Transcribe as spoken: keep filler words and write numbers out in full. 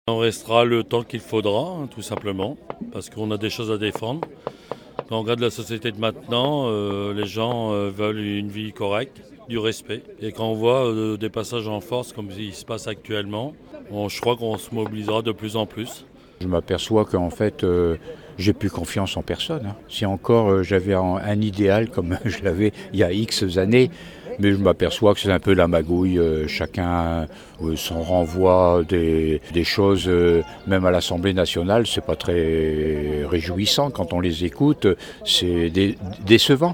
On restera le temps qu'il faudra, hein, tout simplement, parce qu'on a des choses à défendre. Quand on regarde la société de maintenant, euh, les gens euh, veulent une vie correcte, du respect. Et quand on voit euh, des passages en force comme il se passe actuellement, on- je crois qu'on se mobilisera de plus en plus. Je m'aperçois qu'en fait, euh, j'ai plus confiance en personne, hein. Si encore euh, j'avais un, un idéal comme je l'avais il y a X années, mais je m'aperçois que c'est un peu la magouille. euh, chacun euh, s'en renvoie des, des choses, euh, même à l'Assemblée nationale, c'est pas très réjouissant quand on les écoute, c'est dé- décevant.